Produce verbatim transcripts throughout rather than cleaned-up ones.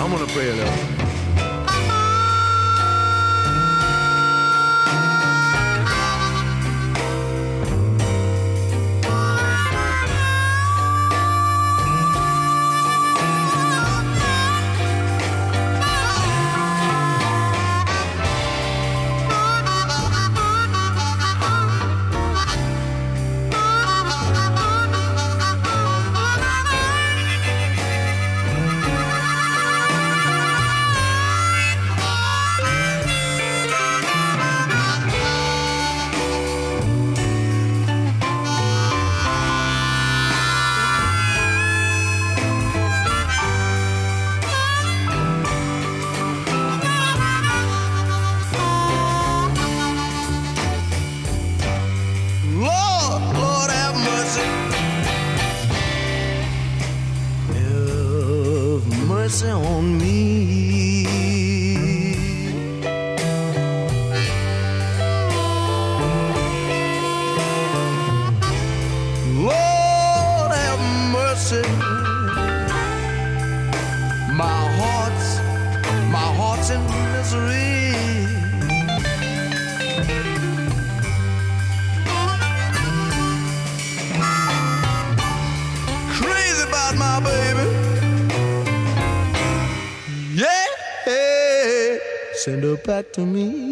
I'm gonna pray a little. Send her back to me.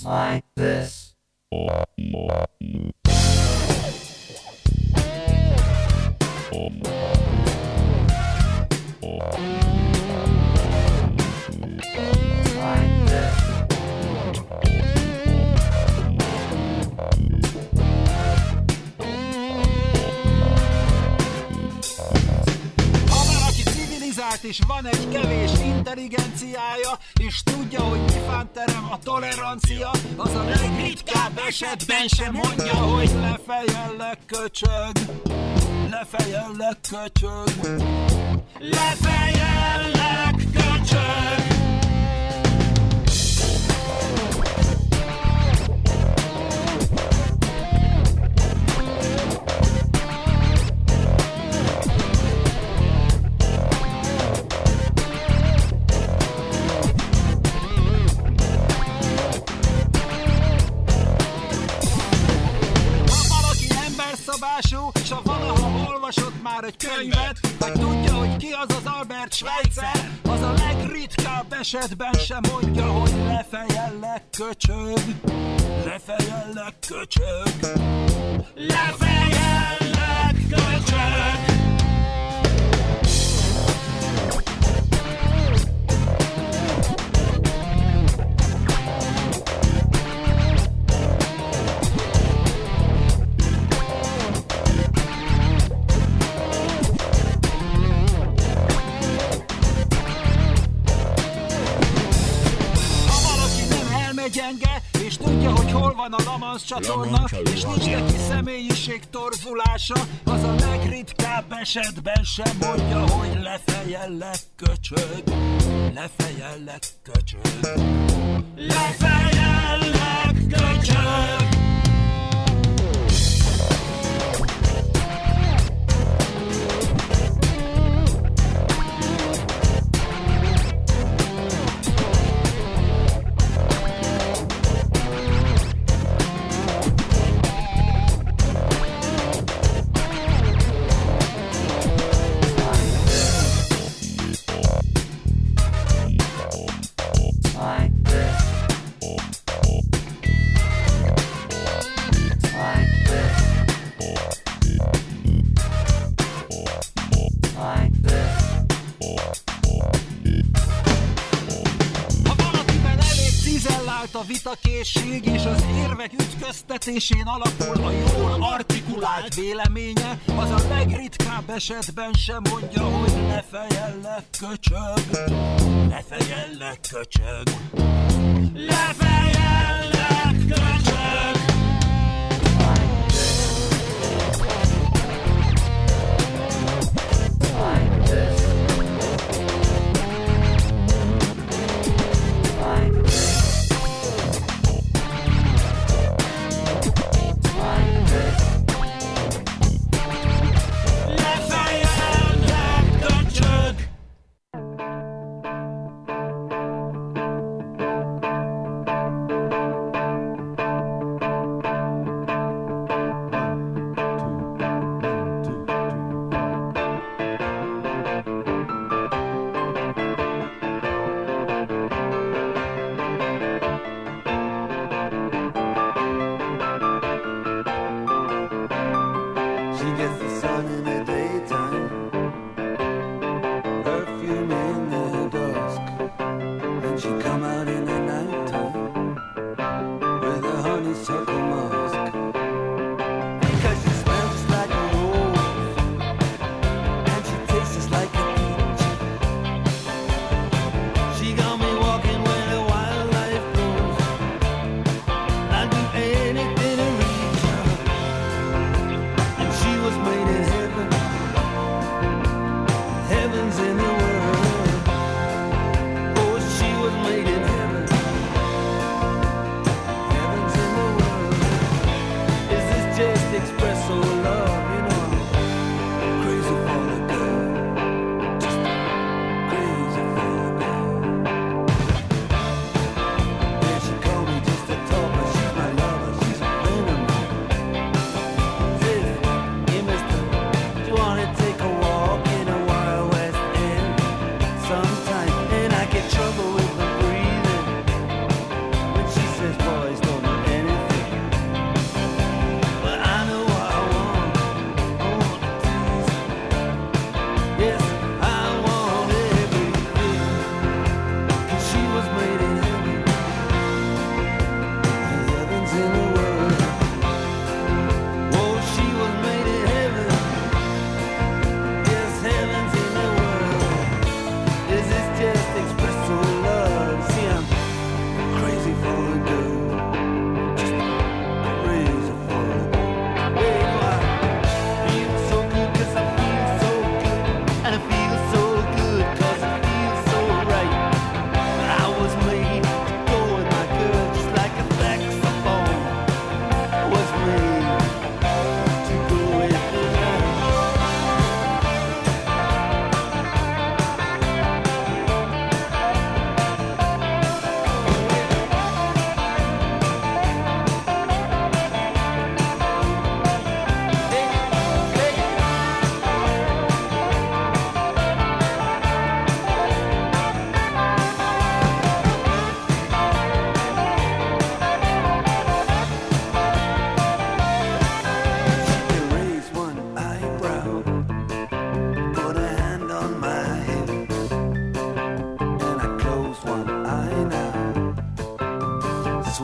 like this. És van egy kevés intelligenciája, és tudja, hogy mifán terem a tolerancia, az a legritkább esetben sem mondja, hogy lefejellek köcsög, lefejellek köcsög, lefejellek köcsög. És ha valaha olvasott már egy könyvet, vagy tudja, hogy ki az az Albert Schweitzer, az a legritkább esetben sem mondja, hogy lefejellek köcsög, lefejellek köcsög, lefejellek köcsög. Gyenge, és tudja, hogy hol van a Lamansz csatorna, és nincs neki személyiség torzulása, az a legritkább esetben sem mondja, hogy lefejellek köcsög, lefejellek köcsög, lefejellek köcsög. A vitakészség és az érvek ütköztetésén alapul a jól artikulált véleménye, az a legritkább esetben sem mondja, hogy lefejellek köcsög, lefejellek köcsög, lefejellek köcsög. Heaven's in the world. Oh, she was made in heaven.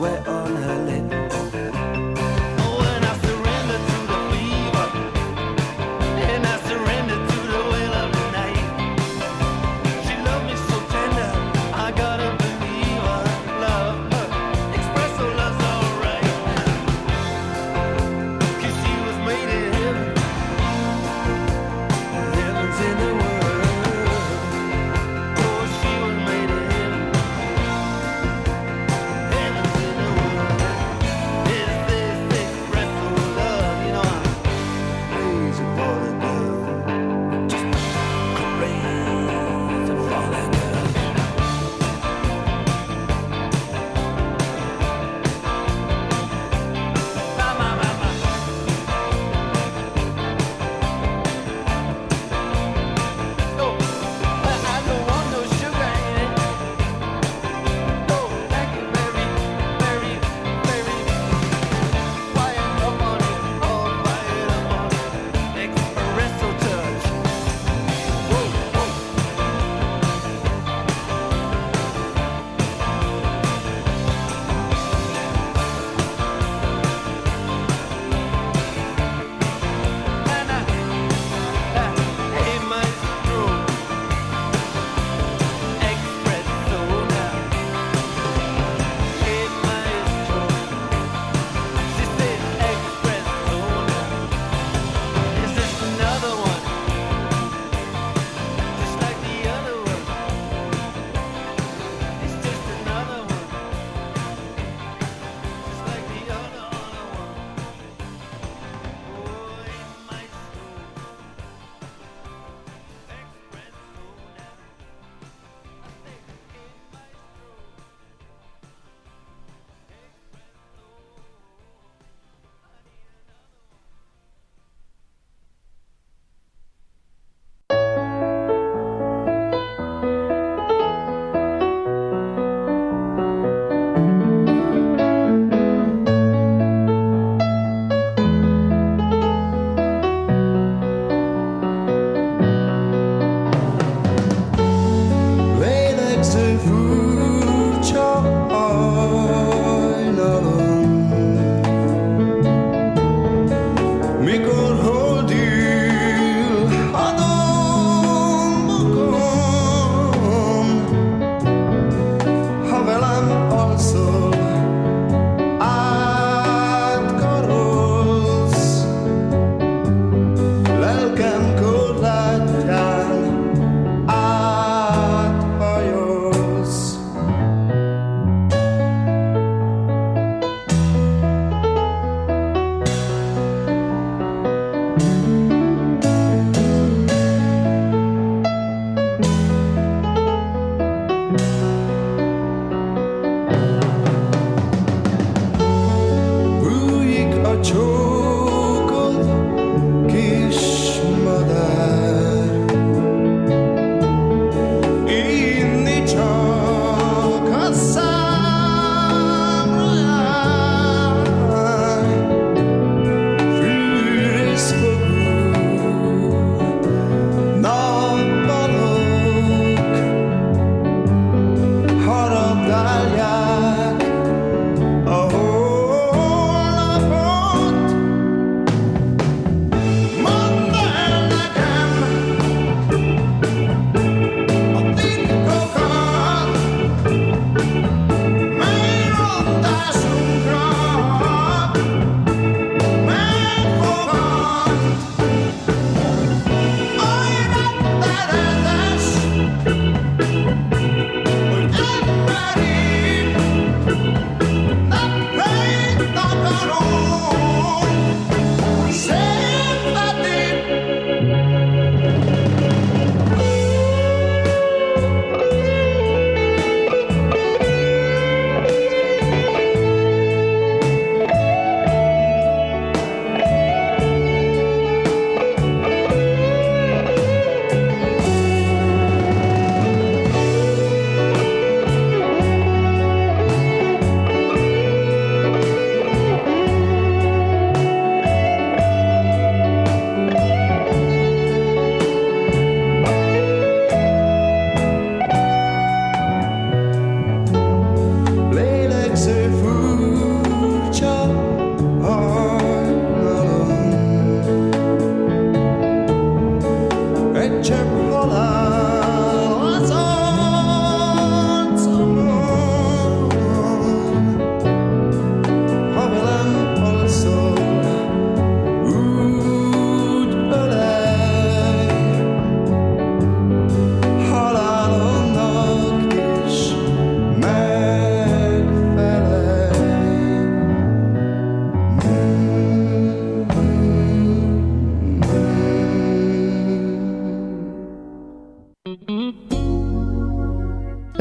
sweat on her lip. When I surrender to the fever, and I surrender to the will of the night. She loved me so tender, I gotta believe her. Love her, espresso love's alright. 'Cause she was made in heaven, heaven's in the world. Oh, she was made in heaven, heaven's in the world.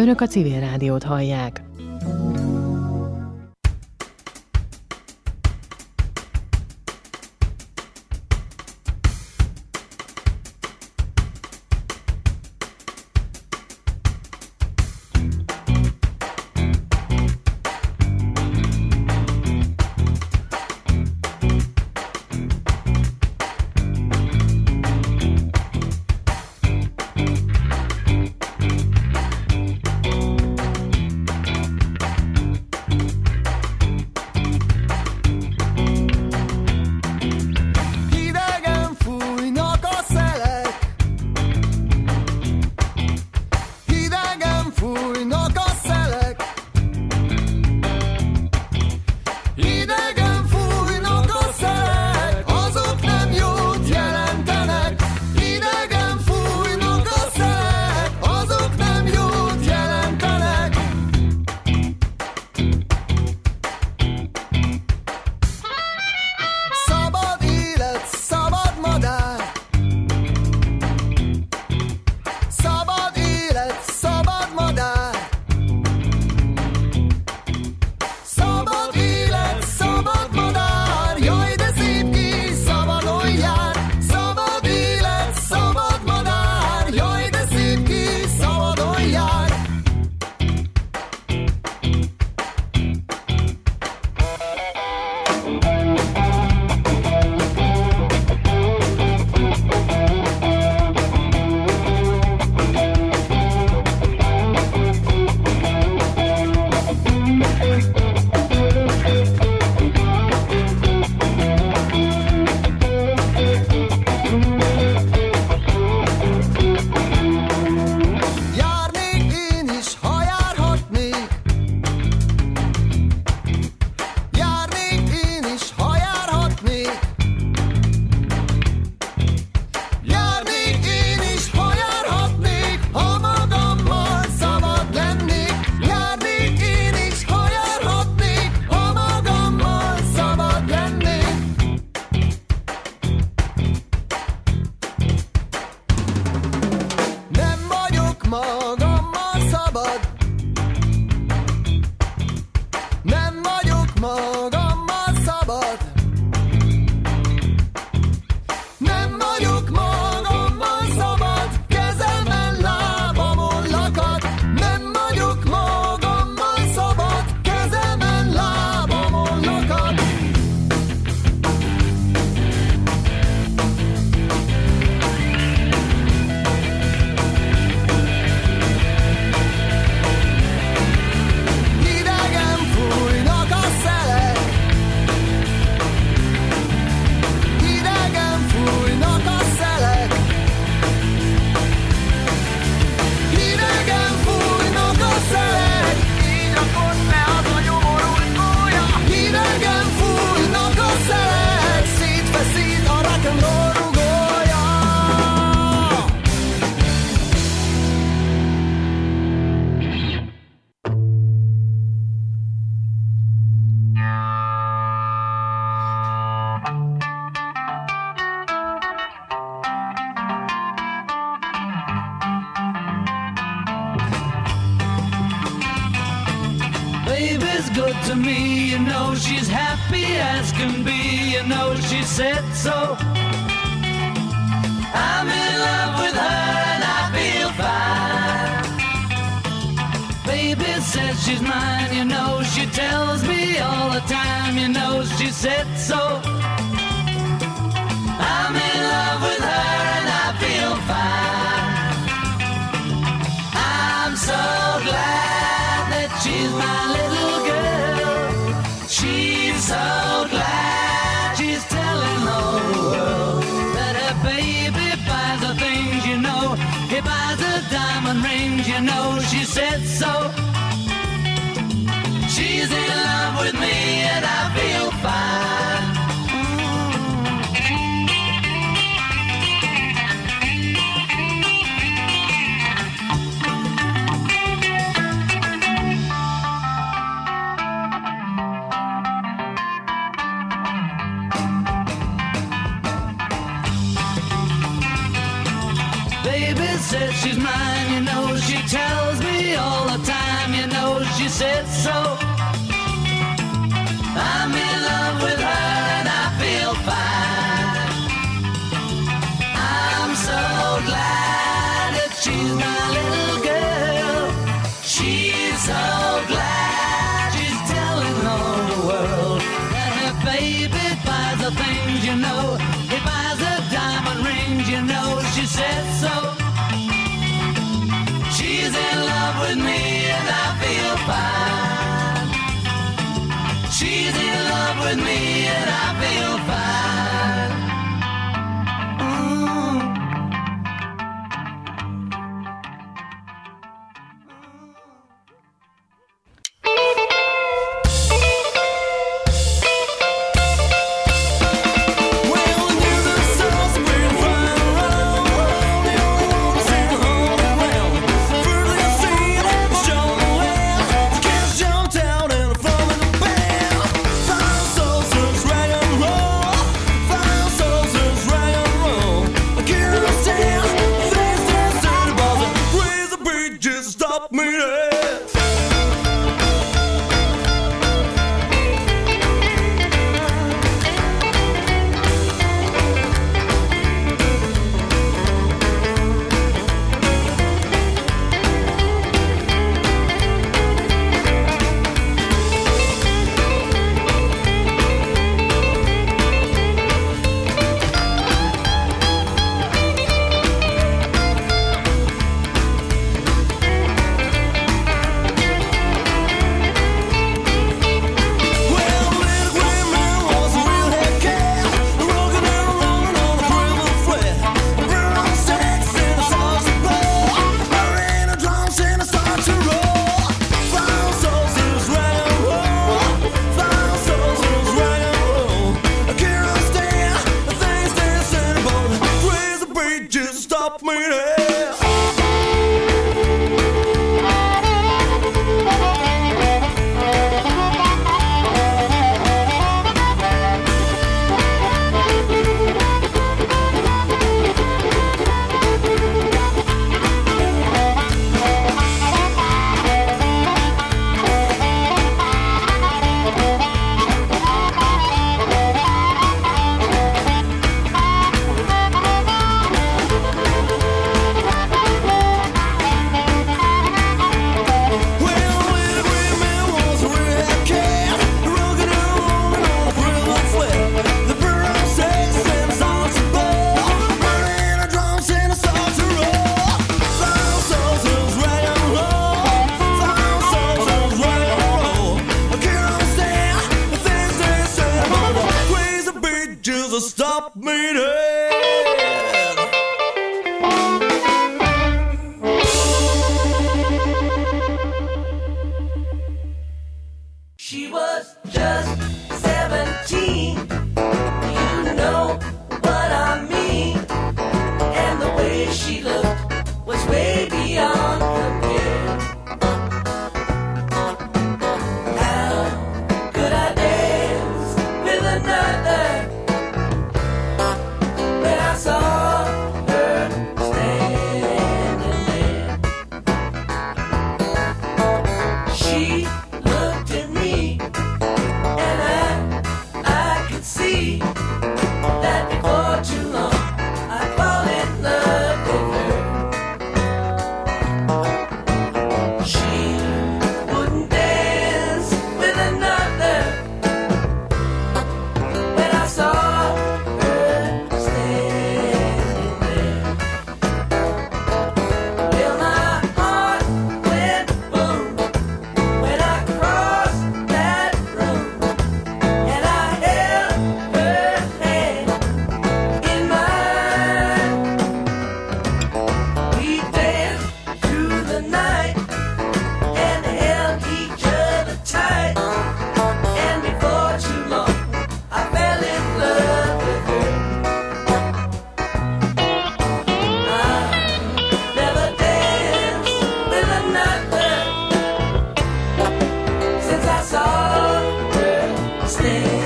Önök a Civil Rádiót hallják. Baby's good to me, you know she's happy as can be, you know she said so. I'm in love with her and I feel fine. Baby says she's mine, you know she tells me all the time, you know she said so. I'm in love with her and I feel fine. I'm so glad that she's my little girl. She's so glad she's telling the whole world that her baby buys the things, you know. He buys the diamond rings, you know she said so. She's in love with me and I feel fine. Baby says she's mine, you know she tells me all the she said so. I'm in love with her and I feel fine. I'm so glad that she's my little girl. She's so glad she's telling all the world that her baby buys the things, you know. He buys the diamond rings, you know. She said so. She's in love with me and I feel fine. She's in love with me and I feel fine. Mm. Stop me there. She was just seventeen. You know what I mean. And the way she looked was way beyond compare. How could I dance with another? When I saw her standing there, she looked at me, and I, I could see that before too long I'd fall in love with her. She wouldn't dance with another. When I saw her standing there, well, my heart went boom when I crossed that room, and I held her hand in mine. We danced through the night and held each other tight, and before too long I fell in love with her. I never danced with another since I saw her stand